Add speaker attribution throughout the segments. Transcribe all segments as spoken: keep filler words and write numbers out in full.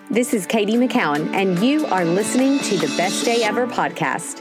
Speaker 1: This is Katie McCowan, and you are listening to the Best Day Ever podcast.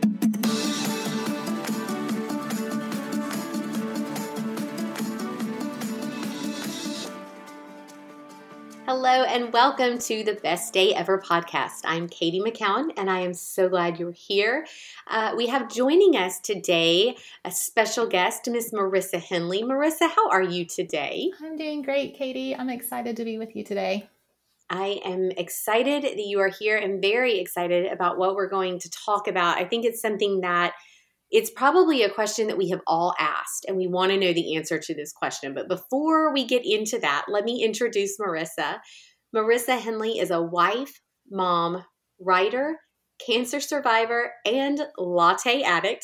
Speaker 1: Hello, and welcome to the Best Day Ever podcast. I'm Katie McCowan, and I am so glad you're here. Uh, we have joining us today a special guest, Miss Marissa Henley. Marissa, how are you today?
Speaker 2: I'm doing great, Katie. I'm excited to be with you today.
Speaker 1: I am excited that you are here and very excited about what we're going to talk about. I think it's something that it's probably a question that we have all asked, and we want to know the answer to this question. But before we get into that, let me introduce Marissa. Marissa Henley is a wife, mom, writer, cancer survivor, and latte addict.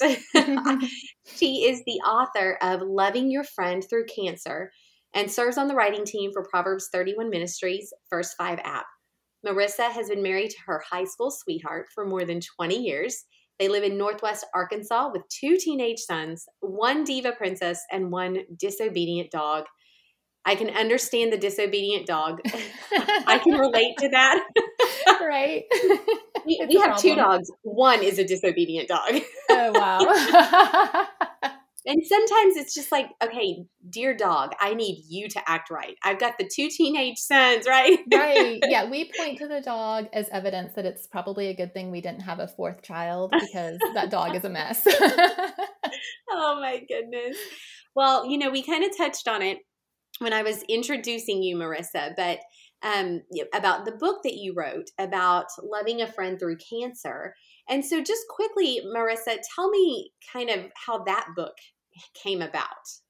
Speaker 1: She is the author of Loving Your Friend Through Cancer and serves on the writing team for Proverbs thirty-one Ministries First Five app. Marissa has been married to her high school sweetheart for more than twenty years. They live in Northwest Arkansas with two teenage sons, one diva princess, and one disobedient dog. I can understand the disobedient dog. I can relate to that.
Speaker 2: Right?
Speaker 1: we we have two dogs. One is a disobedient dog.
Speaker 2: Oh, wow.
Speaker 1: And sometimes it's just like, okay, dear dog, I need you to act right. I've got the two teenage sons, right?
Speaker 2: Right. Yeah, we point to the dog as evidence that it's probably a good thing we didn't have a fourth child because that dog is a mess.
Speaker 1: Oh, my goodness. Well, you know, we kind of touched on it when I was introducing you, Marissa, but um, about the book that you wrote about loving a friend through cancer. And so just quickly, Marissa, tell me kind of how that book came about.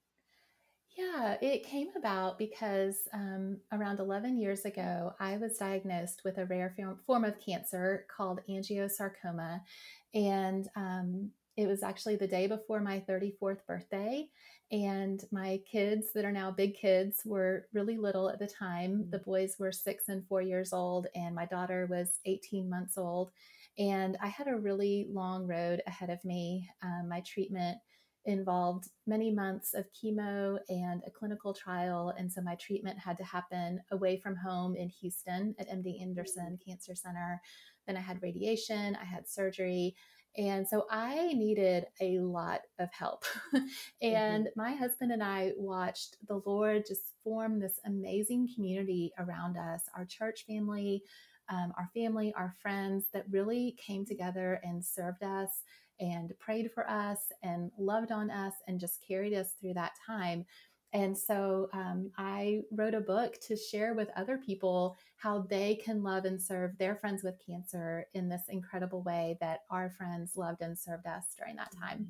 Speaker 2: Yeah, it came about because um, around eleven years ago, I was diagnosed with a rare form of cancer called angiosarcoma. And um, it was actually the day before my thirty-fourth birthday. And my kids, that are now big kids, were really little at the time. The boys were six and four years old, and my daughter was eighteen months old. And I had a really long road ahead of me. Um, my treatment involved many months of chemo and a clinical trial. And so my treatment had to happen away from home in Houston at M D Anderson Cancer Center. Then I had radiation, I had surgery. And so I needed a lot of help. And mm-hmm. my husband and I watched the Lord just form this amazing community around us, our church family, um, our family, our friends that really came together and served us and prayed for us and loved on us and just carried us through that time. And so um, I wrote a book to share with other people how they can love and serve their friends with cancer in this incredible way that our friends loved and served us during that time.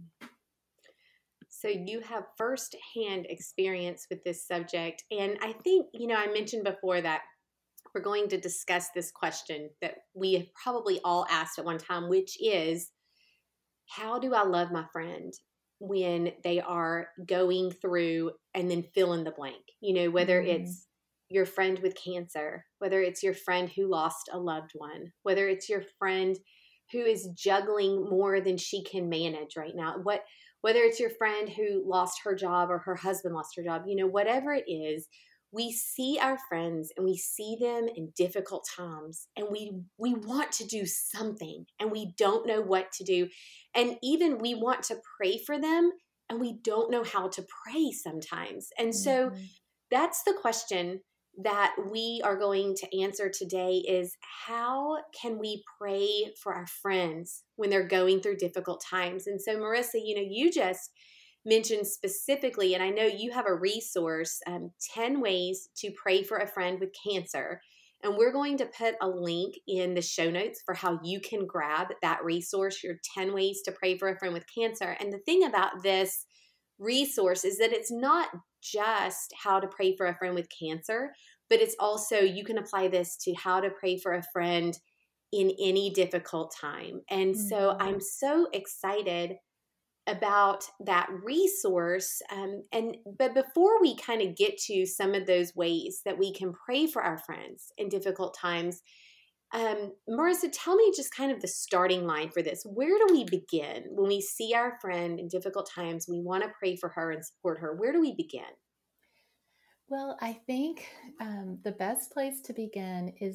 Speaker 1: So you have firsthand experience with this subject. And I think, you know, I mentioned before that we're going to discuss this question that we have probably all asked at one time, which is, how do I love my friend when they are going through, and then fill in the blank, you know, whether mm-hmm. it's your friend with cancer, whether it's your friend who lost a loved one, whether it's your friend who is juggling more than she can manage right now, what, whether it's your friend who lost her job or her husband lost her job, you know, whatever it is, we see our friends and we see them in difficult times, and we we want to do something and we don't know what to do. And even we want to pray for them and we don't know how to pray sometimes. And so mm-hmm. that's the question that we are going to answer today is, how can we pray for our friends when they're going through difficult times? And so Marissa, you know, you just mentioned specifically, and I know you have a resource, um, ten ways to pray for a friend with cancer. And we're going to put a link in the show notes for how you can grab that resource, your ten ways to pray for a friend with cancer. And the thing about this resource is that it's not just how to pray for a friend with cancer, but it's also, you can apply this to how to pray for a friend in any difficult time. And mm-hmm. so I'm so excited about that resource. Um, and but before we kind of get to some of those ways that we can pray for our friends in difficult times, um, Marissa, tell me just kind of the starting line for this. Where do we begin when we see our friend in difficult times? We want to pray for her and support her. Where do we begin?
Speaker 2: Well, I think um, the best place to begin is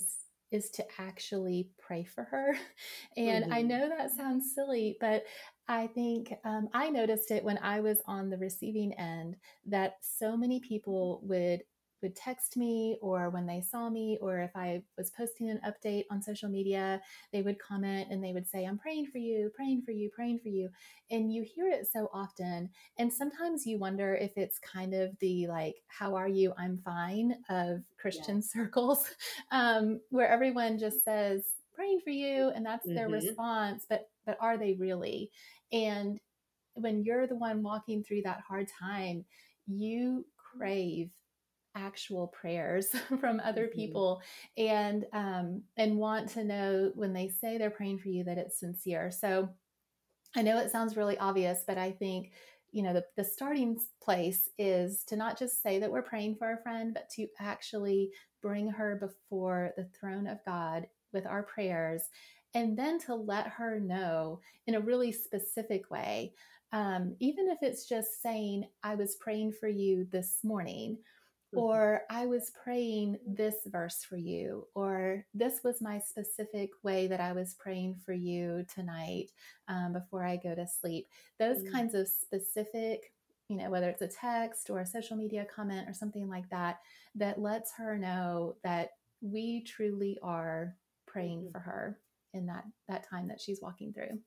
Speaker 2: is to actually pray for her. And I
Speaker 1: Mm-hmm.
Speaker 2: know that sounds silly, but I think um, I noticed it when I was on the receiving end that so many people would would text me, or when they saw me, or if I was posting an update on social media, they would comment and they would say, I'm praying for you, praying for you, praying for you. And you hear it so often. And sometimes you wonder if it's kind of the like, how are you? I'm fine of Christian
Speaker 1: Yes.
Speaker 2: circles, um, where everyone just says, praying for you, and that's their
Speaker 1: Mm-hmm.
Speaker 2: response. But but are they really? And when you're the one walking through that hard time, you crave actual prayers from other
Speaker 1: Mm-hmm.
Speaker 2: people, and um, and want to know when they say they're praying for you that it's sincere. So I know it sounds really obvious, but I think, you know, the, the starting place is to not just say that we're praying for a friend, but to actually bring her before the throne of God with our prayers, and then to let her know in a really specific way. Um, even if it's just saying, I was praying for you this morning, or I was praying this verse for you, or this was my specific way that I was praying for you tonight um, before I go to sleep. Those
Speaker 1: Mm-hmm.
Speaker 2: kinds of specific, you know, whether it's a text or a social media comment or something like that, that lets her know that we truly are praying
Speaker 1: Mm-hmm.
Speaker 2: for her in that that time that she's walking through.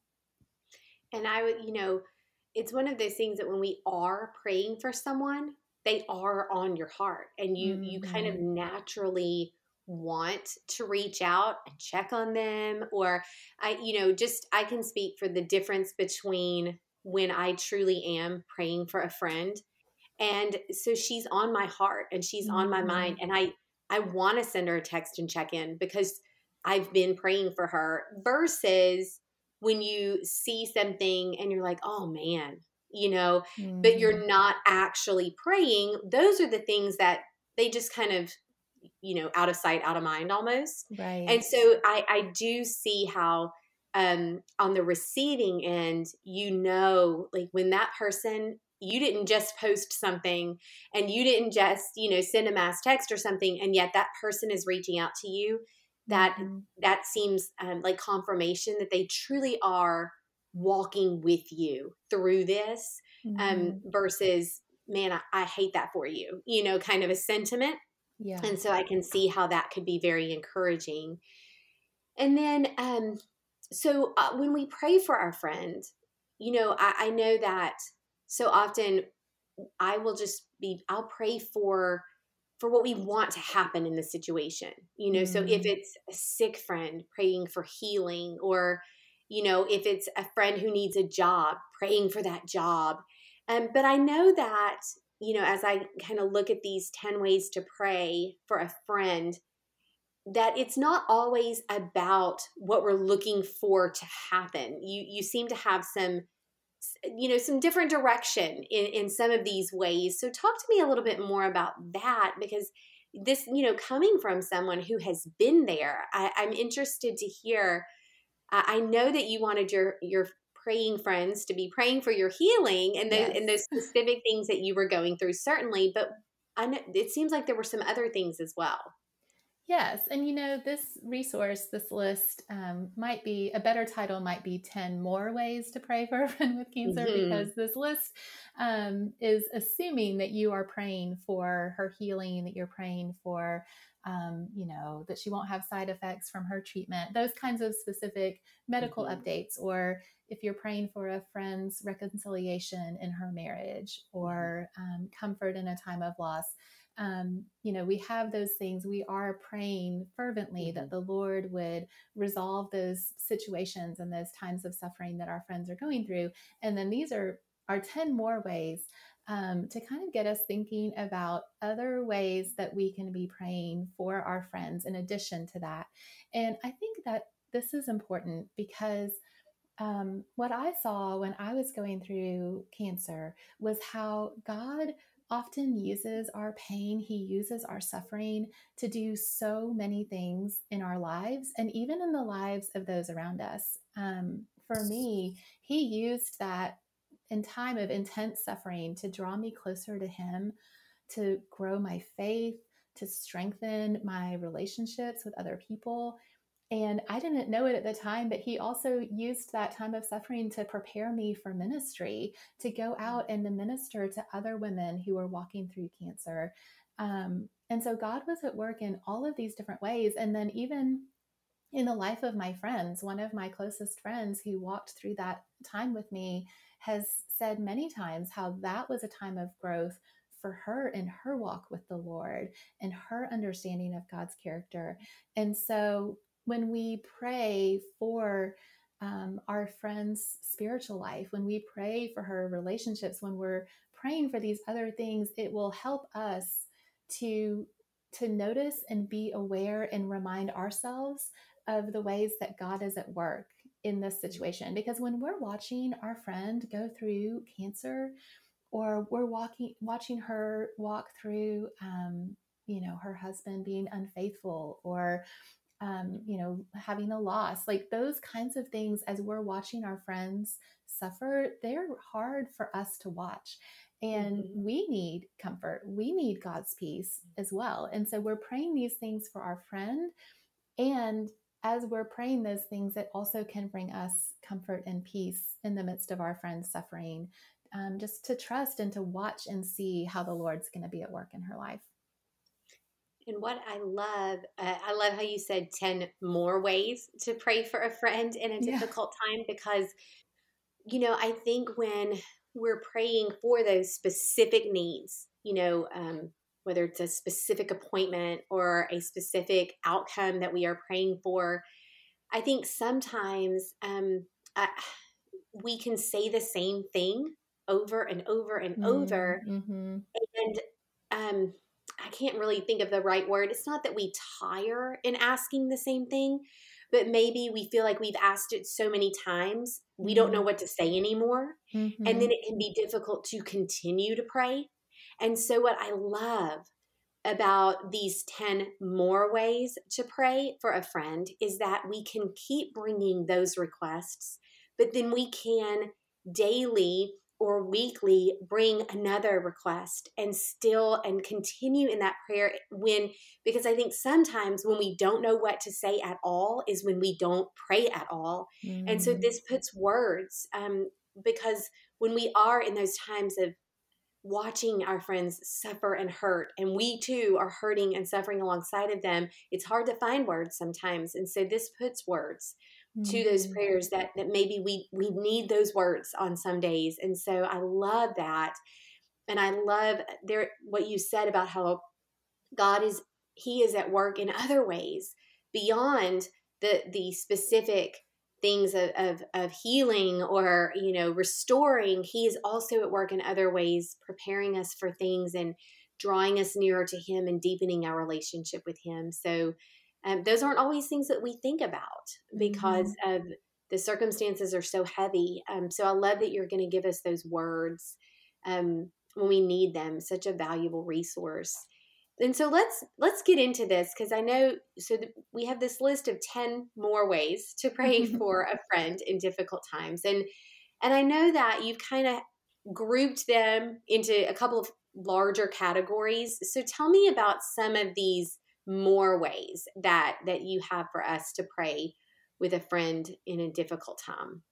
Speaker 1: And I would, you know, it's one of those things that when we are praying for someone, they are on your heart, and you you kind of
Speaker 2: Mm-hmm.
Speaker 1: naturally want to reach out and check on them. Or I, you know, just I can speak for the difference between when I truly am praying for a friend, and so she's on my heart and she's on my
Speaker 2: Mm-hmm.
Speaker 1: mind, and I I want to send her a text and check in because I've been praying for her, versus when you see something and you're like, "Oh man," you know, but
Speaker 2: Mm-hmm.
Speaker 1: you're not actually praying. Those are the things that they just kind of, you know, out of sight, out of mind almost. And
Speaker 2: Right.
Speaker 1: so I I do see how um on the receiving end, you know, like when that person, you didn't just post something and you didn't just, you know, send a mass text or something, and yet that person is reaching out to you, that
Speaker 2: Mm-hmm.
Speaker 1: that seems um, like confirmation that they truly are walking with you through this, um
Speaker 2: Mm-hmm.
Speaker 1: versus, man, I, I hate that for you, you know, kind of a sentiment.
Speaker 2: Yeah.
Speaker 1: And so I can see how that could be very encouraging. And then um so uh, when we pray for our friend, you know, I, I know that so often I will just be, I'll pray for for what we want to happen in the situation. You know, so if
Speaker 2: Mm.
Speaker 1: it's a sick friend, praying for healing, or you know, if it's a friend who needs a job, praying for that job. Um, but I know that, you know, as I kind of look at these ten ways to pray for a friend, that it's not always about what we're looking for to happen. You you seem to have some, you know, some different direction in in some of these ways. So talk to me a little bit more about that, because this, you know, coming from someone who has been there, I, I'm interested to hear. I, I know that you wanted your your praying friends to be praying for your healing and those
Speaker 2: Yes.
Speaker 1: and those specific things that you were going through, certainly, but I know it seems like there were some other things as well.
Speaker 2: Yes. And you know, this resource, this list um, might be a better title, might be ten more ways to pray for a friend with cancer,
Speaker 1: Hmm.
Speaker 2: because this list um, is assuming that you are praying for her healing, that you're praying for, um, you know, that she won't have side effects from her treatment, those kinds of specific medical
Speaker 1: Hmm.
Speaker 2: updates, or if you're praying for a friend's reconciliation in her marriage,
Speaker 1: Hmm.
Speaker 2: or um, comfort in a time of loss. Um, you know, we have those things. We are praying fervently
Speaker 1: Hmm.
Speaker 2: that the Lord would resolve those situations and those times of suffering that our friends are going through. And then these are are ten more ways um, to kind of get us thinking about other ways that we can be praying for our friends in addition to that. And I think that this is important because um, what I saw when I was going through cancer was how God often uses our pain, He uses our suffering to do so many things in our lives and even in the lives of those around us. Um, for me, He used that in time of intense suffering to draw me closer to Him, to grow my faith, to strengthen my relationships with other people. And I didn't know it at the time, but he also used that time of suffering to prepare me for ministry, to go out and to minister to other women who were walking through cancer. Um, and so God was at work in all of these different ways. And then even in the life of my friends, one of my closest friends who walked through that time with me has said many times how that was a time of growth for her in her walk with the Lord and her understanding of God's character. And so when we pray for um, our friend's spiritual life, when we pray for her relationships, when we're praying for these other things, it will help us to to notice and be aware and remind ourselves of the ways that God is at work in this situation. Because when we're watching our friend go through cancer, or we're walking, watching her walk through, um, you know, her husband being unfaithful, or um, you know, having a loss, like those kinds of things, as we're watching our friends suffer, they're hard for us to watch. And
Speaker 1: Mm-hmm.
Speaker 2: we need comfort. We need God's peace as well. And so we're praying these things for our friend, and as we're praying those things, it also can bring us comfort and peace in the midst of our friends' suffering, um, just to trust and to watch and see how the Lord's going to be at work in her life.
Speaker 1: And what I love, uh, I love how you said ten more ways to pray for a friend in a
Speaker 2: Yeah.
Speaker 1: difficult time, because, you know, I think when we're praying for those specific needs, you know, um, whether it's a specific appointment or a specific outcome that we are praying for, I think sometimes um, I, we can say the same thing over and over and over.
Speaker 2: Mm-hmm.
Speaker 1: And um, I can't really think of the right word. It's not that we tire in asking the same thing, but maybe we feel like we've asked it so many times, we don't know what to say anymore. And
Speaker 2: Mm-hmm.
Speaker 1: then it can be difficult to continue to pray. And so, what I love about these ten more ways to pray for a friend is that we can keep bringing those requests, but then we can daily or weekly bring another request and still and continue in that prayer, when, because I think sometimes when we don't know what to say at all is when we don't pray at all. And so
Speaker 2: Mm-hmm.
Speaker 1: this puts words, um, because when we are in those times of watching our friends suffer and hurt, and we too are hurting and suffering alongside of them, it's hard to find words sometimes. And so this puts words to those
Speaker 2: Mm-hmm.
Speaker 1: prayers that that maybe we we need those words on some days. And so I love that. And I love there what you said about how God is, he is at work in other ways beyond the the specific things of, of of healing or, you know, restoring. He is also at work in other ways, preparing us for things and drawing us nearer to him and deepening our relationship with him. So um, those aren't always things that we think about
Speaker 2: Mm-hmm.
Speaker 1: because of the circumstances are so heavy. Um, so I love that you're going to give us those words um, when we need them. Such a valuable resource. And so let's let's get into this, because I know, so th- we have this list of ten more ways to pray for a friend in difficult times. And and I know that you've kind of grouped them into a couple of larger categories. So tell me about some of these more ways that that you have for us to pray with a friend in a difficult time.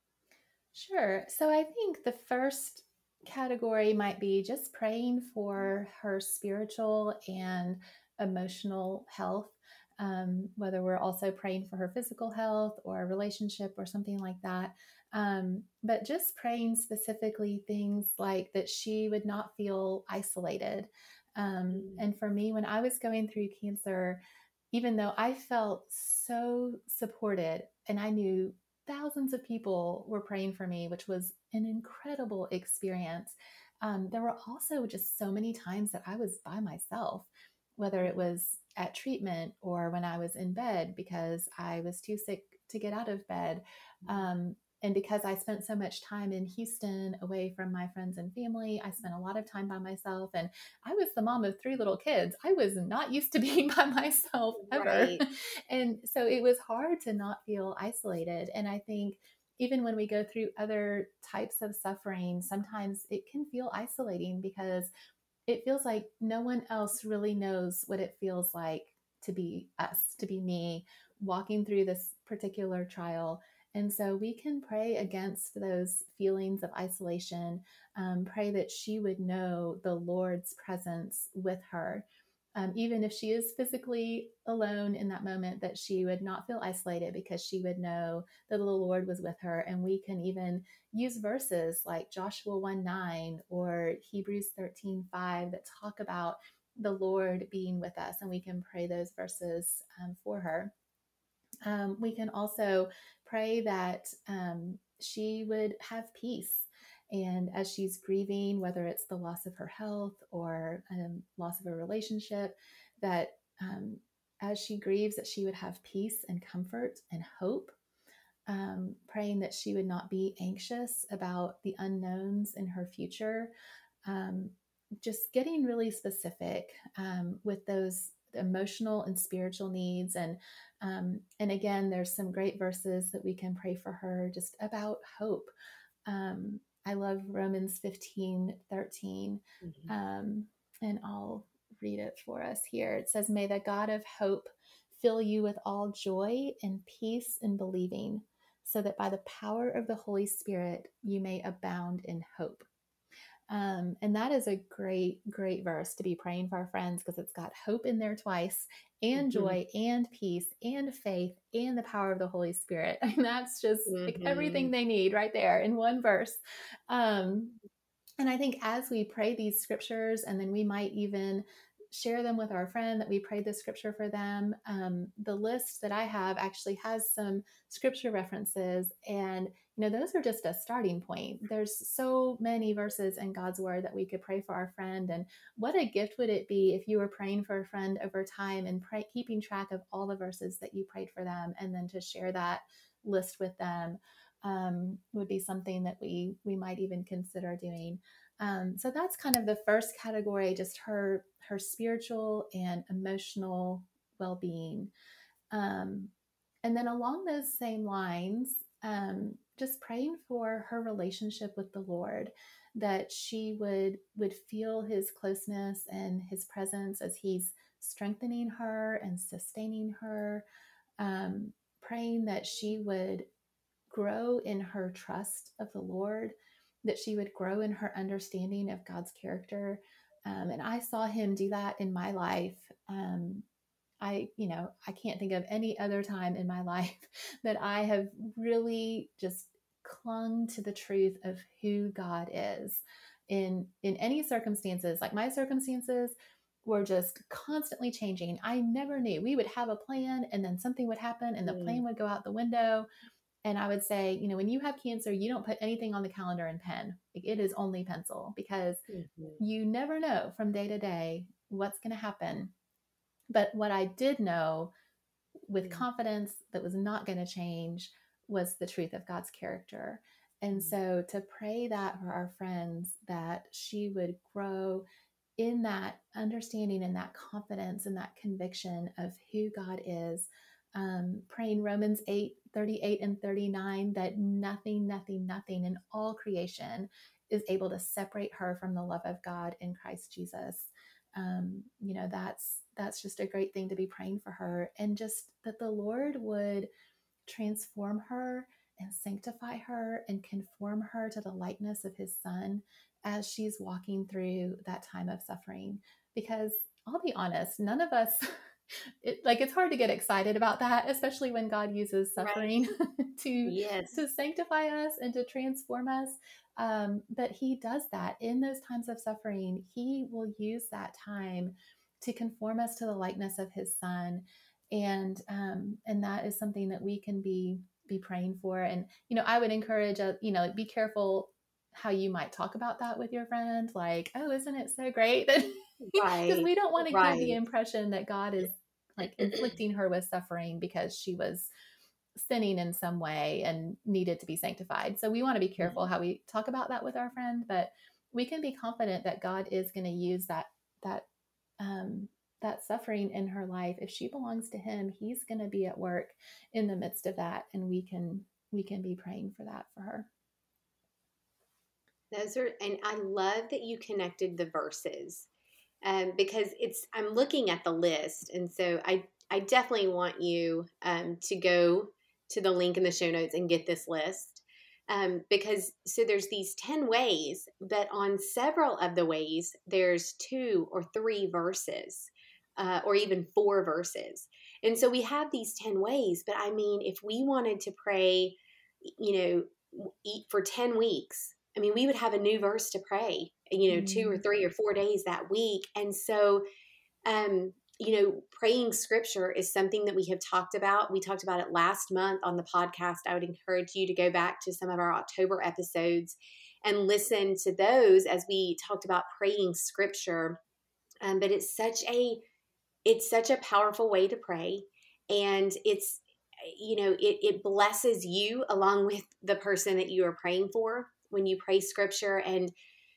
Speaker 2: Sure. So I think the first category might be just praying for her spiritual and emotional health, um, whether we're also praying for her physical health or a relationship or something like that. Um, but just praying specifically things like that she would not feel isolated. Um,
Speaker 1: Mm,
Speaker 2: and for me, when I was going through cancer, even though I felt so supported and I knew thousands of people were praying for me, which was an incredible experience. Um, there were also just so many times that I was by myself, whether it was at treatment or when I was in bed because I was too sick to get out of bed. Um, and because I spent so much time in Houston away from my friends and family, I spent a lot of time by myself. And I was the mom of three little kids. I was not used to being by myself ever.
Speaker 1: right.
Speaker 2: And so it was hard to not feel isolated. And I think even when we go through other types of suffering, sometimes it can feel isolating because it feels like no one else really knows what it feels like to be us, to be me, walking through this particular trial. And so we can pray against those feelings of isolation, um, pray that she would know the Lord's presence with her. Um, even if she is physically alone in that moment, that she would not feel isolated because she would know that the Lord was with her. And we can even use verses like Joshua one nine or Hebrews thirteen five that talk about the Lord being with us, and we can pray those verses um, for her. Um, we can also pray that um, she would have peace. And as she's grieving, whether it's the loss of her health or um, loss of a relationship, that um, as she grieves, that she would have peace and comfort and hope. Um, praying that she would not be anxious about the unknowns in her future. Um, just getting really specific um, with those emotional and spiritual needs. And um, and again, there's some great verses that we can pray for her just about hope. Um, I love Romans fifteen thirteen,
Speaker 1: Mhm.
Speaker 2: um, and I'll read it for us here. It says, "May the God of hope fill you with all joy and peace in believing, so that by the power of the Holy Spirit you may abound in hope." Um, and that is a great, great verse to be praying for our friends because it's got hope in there twice, and
Speaker 1: Mhm.
Speaker 2: joy, and peace, and faith, and the power of the Holy Spirit. And that's just like everything
Speaker 1: Mhm.
Speaker 2: they need right there in one verse. Um, and I think as we pray these scriptures, and then we might even share them with our friend that we prayed the scripture for them, um, the list that I have actually has some scripture references. And, you know, those are just a starting point. There's so many verses in God's word that we could pray for our friend. And what a gift would it be if you were praying for a friend over time and pray, keeping track of all the verses that you prayed for them, and then to share that list with them. Um, would be something that we we might even consider doing. Um, so that's kind of the first category, just her her spiritual and emotional well-being. Um, and then along those same lines, um, just praying for her relationship with the Lord, that she would would feel His closeness and His presence as He's strengthening her and sustaining her. Um, praying that she would grow in her trust of the Lord, that she would grow in her understanding of God's character. Um, and I saw Him do that in my life. Um, I, you know, I can't think of any other time in my life that I have really just clung to the truth of who God is in in any circumstances. Like my circumstances were just constantly changing. I never knew. We would have a plan and then something would happen and the
Speaker 1: Mhm.
Speaker 2: plan would go out the window. And I would say, you know, when you have cancer, you don't put anything on the calendar in pen. Like, it is only pencil, because
Speaker 1: Mhm.
Speaker 2: you never know from day to day what's going to happen. But what I did know with
Speaker 1: Mhm.
Speaker 2: confidence that was not going to change was the truth of God's character. And
Speaker 1: Mhm.
Speaker 2: so to pray that for our friends, that she would grow in that understanding and that confidence and that conviction of who God is. Um, praying Romans eight thirty-eight and thirty-nine, that nothing, nothing, nothing in all creation is able to separate her from the love of God in Christ Jesus. Um, you know, that's that's just a great thing to be praying for her, and just that the Lord would transform her and sanctify her and conform her to the likeness of His Son as she's walking through that time of suffering. Because I'll be honest, none of us it, like, it's hard to get excited about that, especially when God uses
Speaker 1: Right.
Speaker 2: suffering to
Speaker 1: Yes.
Speaker 2: to sanctify us and to transform us. Um, but He does that in those times of suffering. He will use that time to conform us to the likeness of His Son, and um, and that is something that we can be be praying for. And you know, I would encourage a you know, be careful how you might talk about that with your friend. Like, oh, isn't it so great? Because
Speaker 1: Right.
Speaker 2: we don't want to give the
Speaker 1: Right.
Speaker 2: impression that God is like inflicting her with suffering because she was sinning in some way and needed to be sanctified. So we want to be careful
Speaker 1: Mhm.
Speaker 2: how we talk about that with our friend, but we can be confident that God is going to use that that um, that suffering in her life. If she belongs to Him, He's going to be at work in the midst of that, and we can we can be praying for that for her.
Speaker 1: Those are, and I love that you connected the verses. um, because it's I'm looking at the list, and so I I definitely want you um, to go to the link in the show notes and get this list. Um, because so there's these ten ways, but on several of the ways, there's two or three verses, uh, or even four verses. And so we have these ten ways, but I mean, if we wanted to pray, you know, eat for ten weeks, I mean, we would have a new verse to pray, you know, two or
Speaker 2: Mm.
Speaker 1: three or four days that week. And so, um, you know, praying scripture is something that we have talked about. We talked about it last month on the podcast. I would encourage you to go back to some of our October episodes and listen to those as we talked about praying scripture. Um, but it's such a it's such a powerful way to pray, and it's you know it, it blesses you along with the person that you are praying for when you pray scripture. And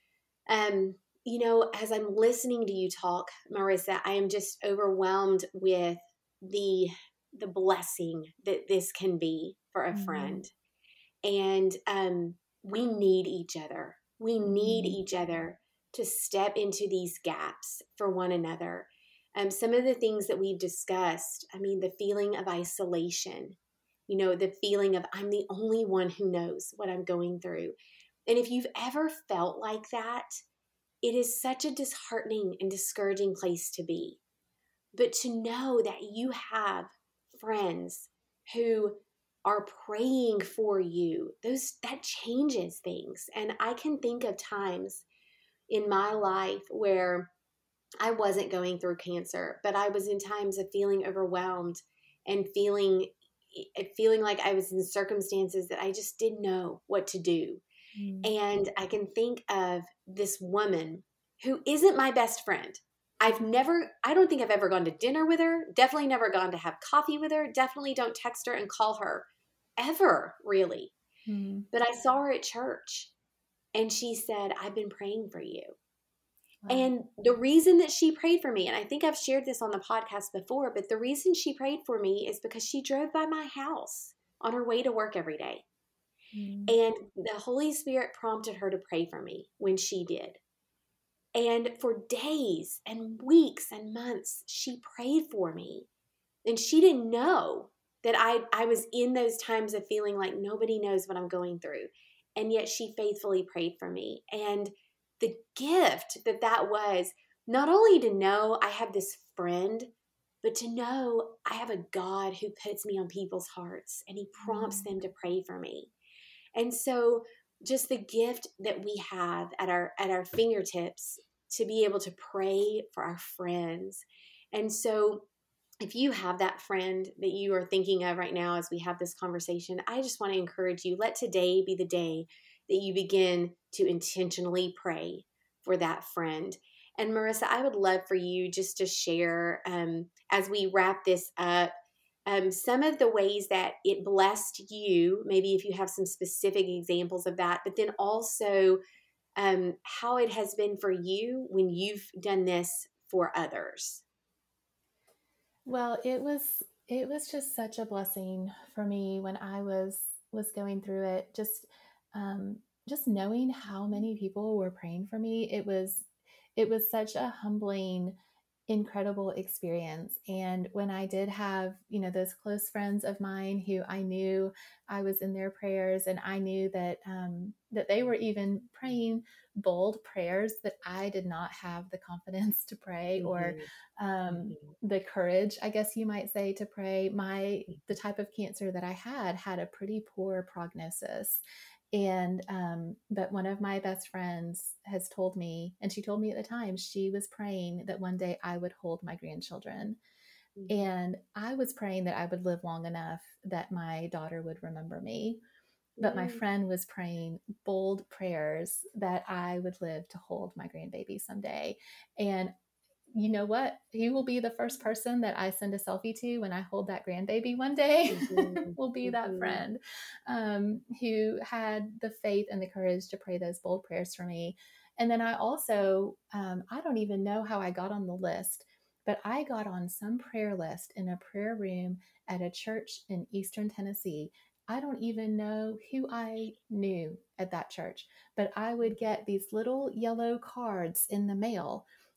Speaker 1: um you know as I'm listening to you talk, Marissa, I am just overwhelmed with the the blessing that this can be for a
Speaker 2: Mm-hmm.
Speaker 1: friend. And um we need each other, we need
Speaker 2: Mm-hmm.
Speaker 1: each other to step into these gaps for one another. Um, some of the things that we've discussed, I mean, the feeling of isolation, you know, the feeling of I'm the only one who knows what I'm going through. And if you've ever felt like that, it is such a disheartening and discouraging place to be. But to know that you have friends who are praying for you, those that changes things. And I can think of times in my life where I wasn't going through cancer, but I was in times of feeling overwhelmed and feeling feeling like I was in circumstances that I just didn't know what to do. And I can think of this woman who isn't my best friend. I've never, I don't think I've ever gone to dinner with her, definitely never gone to have coffee with her, definitely don't text her and call her ever, really.
Speaker 2: Mm-hmm.
Speaker 1: But I saw her at church and she said, I've been praying for you.
Speaker 2: Wow.
Speaker 1: And the reason that she prayed for me, and I think I've shared this on the podcast before, but the reason she prayed for me is because she drove by my house on her way to work every day.
Speaker 2: Mm-hmm.
Speaker 1: And the Holy Spirit prompted her to pray for me when she did. And for days and weeks and months, she prayed for me. And she didn't know that I, I was in those times of feeling like nobody knows what I'm going through. And yet she faithfully prayed for me. And the gift that that was, not only to know I have this friend, but to know I have a God who puts me on people's hearts and he prompts them to pray for me. And so just the gift that we have at our at our fingertips to be able to pray for our friends. And so if you have that friend that you are thinking of right now as we have this conversation, I just want to encourage you, let today be the day that you begin to intentionally pray for that friend. And Marissa, I would love for you just to share, um, as we wrap this up, um, some of the ways that it blessed you, maybe if you have some specific examples of that, but then also um, how it has been for you when you've done this for others.
Speaker 2: Well, it was it was just such a blessing for me when I was was going through it. Just um, just knowing how many people were praying for me, it was it was such a humbling, incredible experience. And when I did have, you know, those close friends of mine who I knew I was in their prayers, and I knew that um, that they were even praying bold prayers that I did not have the confidence to pray, or
Speaker 1: Mm-hmm.
Speaker 2: um, the courage, I guess you might say, to pray. My the type of cancer that I had had a pretty poor prognosis. And um, but one of my best friends has told me, and she told me at the time, she was praying that one day I would hold my grandchildren.
Speaker 1: Mm-hmm.
Speaker 2: And I was praying that I would live long enough that my daughter would remember me. But my
Speaker 1: Mm-hmm.
Speaker 2: friend was praying bold prayers that I would live to hold my grandbaby someday. And you know what? He will be the first person that I send a selfie to when I hold that grandbaby one day.
Speaker 1: Mm-hmm.
Speaker 2: Will be that
Speaker 1: Mm-hmm.
Speaker 2: friend um, who had the faith and the courage to pray those bold prayers for me. And then I also, um, I don't even know how I got on the list, but I got on some prayer list in a prayer room at a church in Eastern Tennessee. I don't even know who I knew at that church, but I would get these little yellow cards in the mail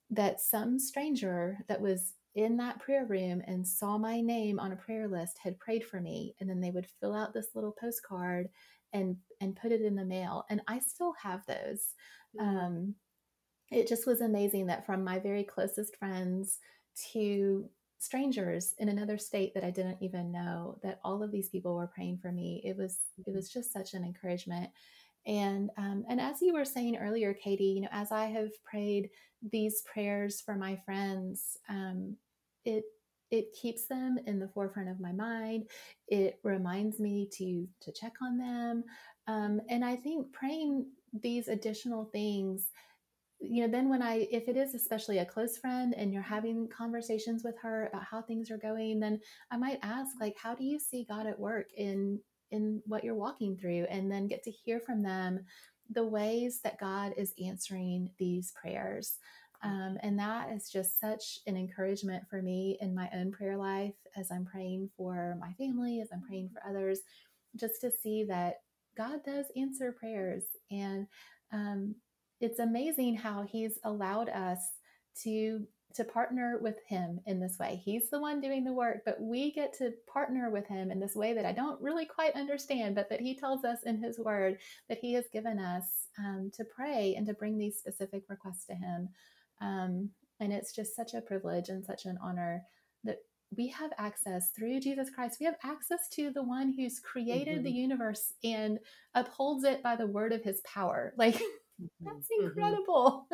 Speaker 2: that some stranger that was in that prayer room and saw my name on a prayer list had prayed for me, and then they would fill out this little postcard and and put it in the mail, and I still have those.
Speaker 1: Mm.
Speaker 2: um, it just was amazing that from my very closest friends to strangers in another state that I didn't even know, that all of these people were praying for me. It was it was just such an encouragement. And um, and as you were saying earlier, Katie, you know, as I have prayed these prayers for my friends, um, it it keeps them in the forefront of my mind. It reminds me to to check on them, um, and I think praying these additional things, you know, then when I, if it is especially a close friend and you're having conversations with her about how things are going, then I might ask, like, how do you see God at work in, in what you're walking through? And then get to hear from them the ways that God is answering these prayers. Um, and that is just such an encouragement for me in my own prayer life as I'm praying for my family, as I'm praying for others, just to see that God does answer prayers. And um, it's amazing how he's allowed us to to partner with him in this way. He's the one doing the work, but we get to partner with him in this way that I don't really quite understand, but that he tells us in his word that he has given us, um, to pray and to bring these specific requests to him. Um, and it's just such a privilege and such an honor that we have access through Jesus Christ. We have access to the one who's created the
Speaker 1: Mhm.
Speaker 2: universe and upholds it by the word of his power. Like,
Speaker 1: Mhm.
Speaker 2: that's
Speaker 1: Mhm.
Speaker 2: incredible.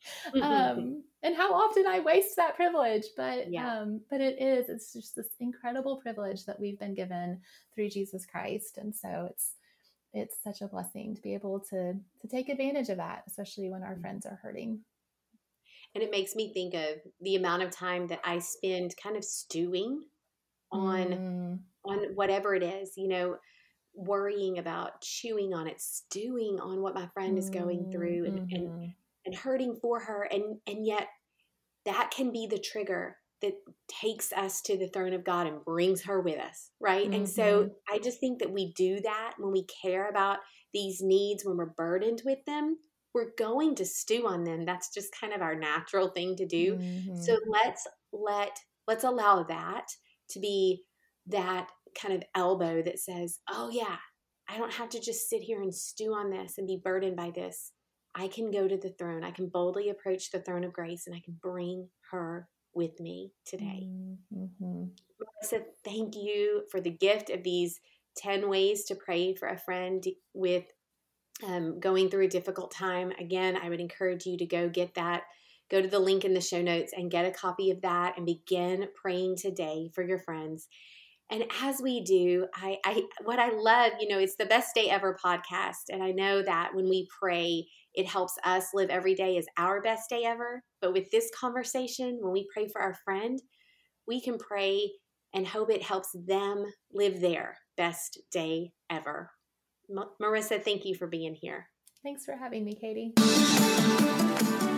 Speaker 2: um, and how often I waste that privilege, but
Speaker 1: Yeah.
Speaker 2: um, but it is. It's just this incredible privilege that we've been given through Jesus Christ, and so it's it's such a blessing to be able to to take advantage of that, especially when our friends are hurting.
Speaker 1: And it makes me think of the amount of time that I spend kind of stewing on
Speaker 2: Mm,
Speaker 1: on whatever it is, you know, worrying about, chewing on it, stewing on what my friend is going
Speaker 2: mm,
Speaker 1: through, and and
Speaker 2: mm-hmm,
Speaker 1: and hurting for her, and and yet that can be the trigger that takes us to the throne of God and brings her with us, right? And so
Speaker 2: mm-hmm,
Speaker 1: I just think that we do that when we care about these needs, when we're burdened with them, we're going to stew on them. That's just kind of our natural thing to do.
Speaker 2: mm-hmm,
Speaker 1: So let's let let's allow that to be that kind of elbow that says, "Oh yeah, I don't have to just sit here and stew on this and be burdened by this. I can go to the throne. I can boldly approach the throne of grace and I can bring her with me today."
Speaker 2: mm-hmm.
Speaker 1: So thank you for the gift of these ten ways to pray for a friend with um, going through a difficult time. Again, I would encourage you to go get that. Go to the link in the show notes and get a copy of that and begin praying today for your friends. And as we do, I, I what I love, you know, it's the Best Day Ever podcast. And I know that when we pray, it helps us live every day as our best day ever. But with this conversation, when we pray for our friend, we can pray and hope it helps them live their best day ever. M- Marissa, thank you for being here.
Speaker 2: Thanks for having me, Katie.